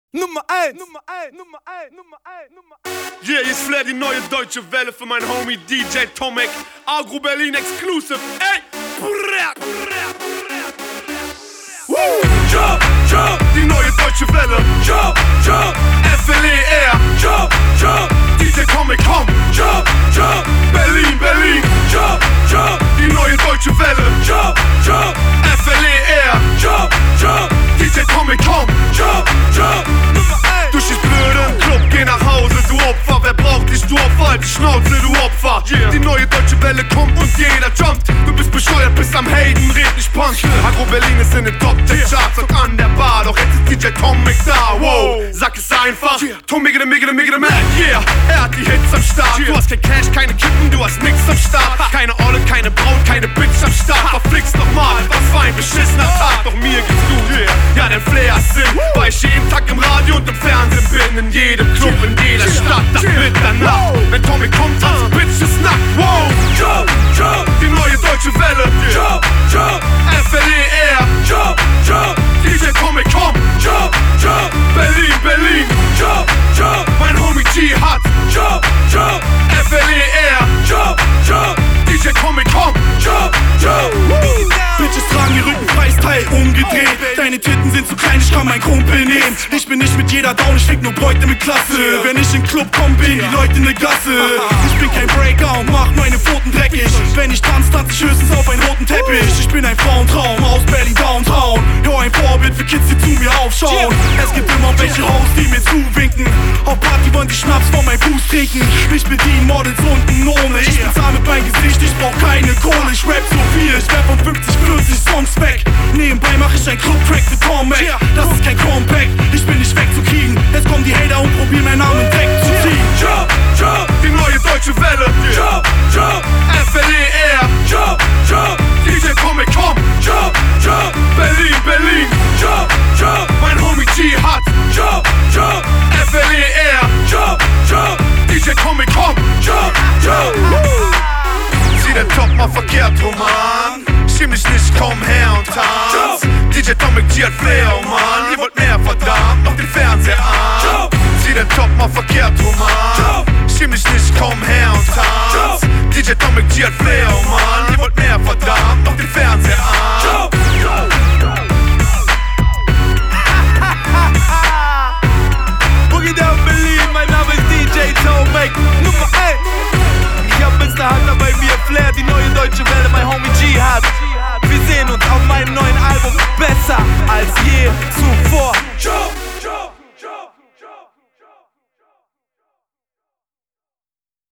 Nummer 1. Yeah, hier ist Flair, die neue deutsche Welle für mein Homie DJ Tomek. Agro Berlin Exclusive. Ey! Ja, ja, die neue deutsche Welle. Ja, ja, FLER. Ja, ja, DJ Tomek, komm. Ja, ja, Berlin, Berlin. Ja, ja, die neue deutsche Welle. Ja, ja, FLER. Ja, ja, DJ Tomek, komm. Ja, ja. Du stehst blöde im Club, geh nach Hause, du Opfer. Wer braucht dich, du Opfer? Halt die Schnauze, du Opfer. Yeah. Die neue deutsche Welle kommt und jeder jumpt. Du bist bescheuert, bist am Haten, red nicht Punk. Agro Berlin ist in den Top-10-Charts und an der Bar. Doch jetzt ist DJ Tomek da, wow. Sag es einfach, Tomek the Mac, yeah. Er hat die Hits am Start. Du hast kein Cash, keine Kippen, du hast nix am Start. Keine Olle, keine Braut, keine Bitch am Start. Verflixt nochmal, was für ein beschissener Tag. Doch mir geht's gut, yeah. Ja, dein Flair ist Sinn, weil ich jeden Tag im Radio und im Fernsehen bin. In jedem Club, in jeder Stadt, das Mitternacht. Wenn Tomek kommt, tanzen Bitches nackt, wow. Ja, ja, die neue deutsche Welle. Ja, ja, FLER. Ja, ja, DJ Tomek, komm. Ja, ja, Berlin, Berlin. Ja, ja, mein Homie G hat. Ja, ja, FLER. Ja, ja, DJ Tomek, komm. Ja, ja. Bitches tragen die Rücken frei, Teil umgedreht. Deine Titten sind zu klein, ich kann meinen Kumpel nehmen. Ich bin nicht mit jeder down, ich fick nur Bräute mit Klasse. Wenn ich in Club komm, bin die Leute in der Gasse. Ich bin kein Breaker und mach meine Pfoten dreckig. Wenn ich tanz, tanz ich höchstens auf einen roten Teppich. Ich bin ein Frauentraum aus Berlin Downtown. Jo, ein Vorbild für Kids, die zu mir aufschauen. Es gibt immer welche Haus, die mir zuwinken. Auf Party wollen die Schnaps von meinem Fuß trinken. Ich bediene Models unten ohne. Ich bezahl mit meinem Gesicht, ich brauch keine Kohle. Ich rap so viel, ich rap von 50, 40 Songs weg. Nebenbei mach ich ein Club-Track für Tomek. Das ist kein Comeback, ich bin nicht wegzukriegen. Jetzt kommen die Hater und probieren meinen Namen weg zu ziehen. Ja, ja, die neue deutsche Welle. Ja, ja, FLER. Ja, ja, DJ Tomek, komm. Ja, ja, Berlin, Berlin. Ja, ja, mein Homie G hat. Ja, ja, FLER. Ja, ja, DJ Tomek, komm. Ja, ja. Sieh der Top mal verkehrt, Roman. Schäm dich nicht, komm her und tanz. DJ Tomek G hat Flair, oh Mann. Ihr wollt mehr, verdammt, noch den Fernseher an. Sieh der Top mal verkehrt, Roman. Schäm dich nicht, komm her und tanz. DJ Tomek G hat Flair, oh Mann. Ihr wollt mehr, verdammt, noch den Fernseher an.